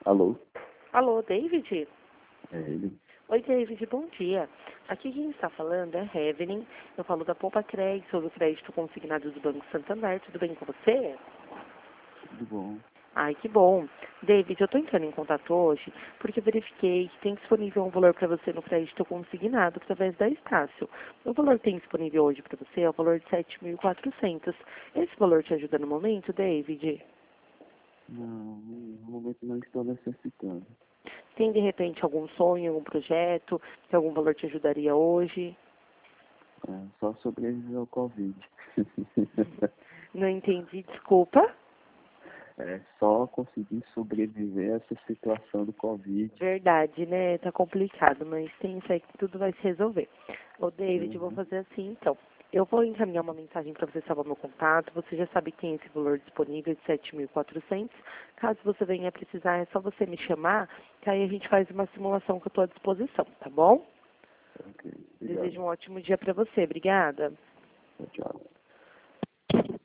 Alô? Alô, David? É ele? Oi, David, bom dia. Aqui quem está falando é Evelyn. Eu falo da Poupa Crédito, sobre o crédito consignado do Banco Santander. Tudo bem com você? Tudo bom? Ai, que bom. David, eu estou entrando em contato hoje porque eu verifiquei que tem disponível um valor para você no crédito consignado através da Estácio. O valor que tem disponível hoje para você é o valor de 7.400. Esse valor te ajuda no momento, David? Não, no momento não estou necessitando. Tem, de repente, algum sonho, algum projeto, que algum valor te ajudaria hoje? Só sobreviver ao Covid. Não entendi, desculpa. É só conseguir sobreviver a essa situação do Covid. Verdade, né? Tá complicado, mas tem fé que tudo vai se resolver. Ô, David, eu vou Uhum. fazer assim, então. Eu vou encaminhar uma mensagem para você salvar meu contato. Você já sabe que tem esse valor disponível de 7.400. Caso você venha precisar, é só você me chamar, que aí a gente faz uma simulação que eu estou à disposição, tá bom? Ok, Desejo obrigado. um ótimo dia para você. Obrigada. Tchau, tchau.